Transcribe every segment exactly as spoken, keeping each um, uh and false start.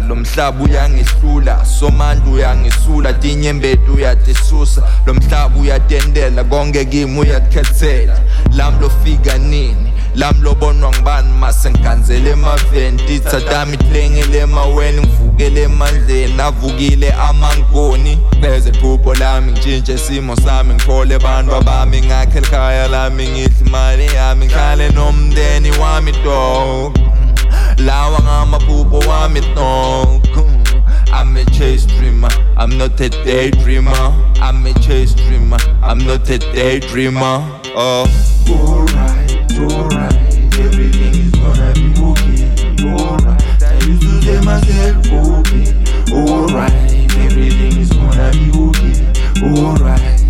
lo mhlaba uyangihlula, somandla uyangisula, tinyembeti uyatisusa, lo mhlaba uyatendela, konke kimi uyatikhethela. Lami lofika nini, lami lobonwa ngibani mase ngiganzele emaveni, tithatami hlengele emaweni, ngivukele emandleni, navukile amangoni. Beze iphupho lami ngitshintshe isimo sami, ngiphole bantu abami, ngakhe ekhaya lami, ngidle imali yami, ngihlale nomndeni wami dog. Lawa ngamaphupho wami dog. I'm a chase dreamer, I'm not a daydreamer. I'm a chase dreamer, I'm not a daydreamer. Oh, alright, alright, everything is gonna be okay. Alright, I used to say myself okay. Alright, everything is gonna be okay. Alright,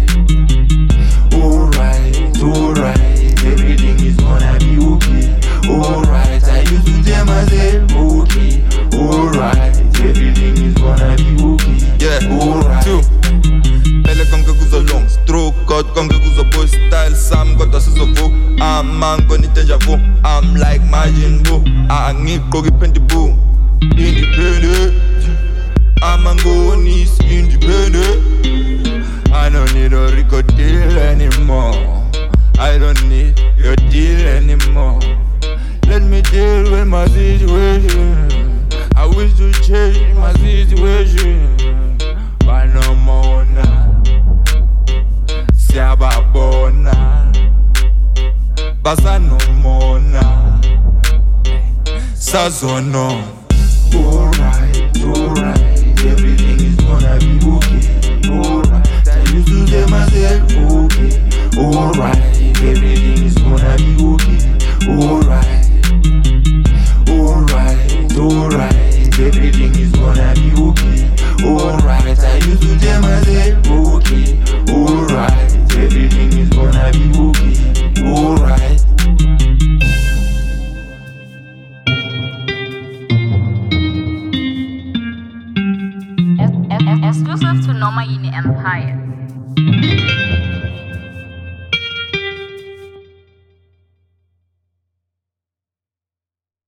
alright, alright, everything is gonna be okay. Alright, I used to say myself okay. Alright, everything is gonna be okay. yeah, alright. Two. Pele konke kuzolunga, stroke God konke kuzobuya, style sami kodwa sizovuka. Amango ni deja vu, I'm like Majin Buu. Angigqoki ipenti boo, independent. Amango is independent. I don't need a record deal anymore. I don't need your deal anymore. Let me deal with my situation. I wish to change my situation, but no more now. Siyababona, basa no more now. Sazono. Alright, alright, everything is gonna be okay. Alright, I used to say myself okay. Alright, everything is gonna be okay. Alright, alright, alright, everything is gonna be okay. Alright, I used to say myself okay. Alright, everything is gonna be okay. Alright. Exclusive to Noma Yini Empire.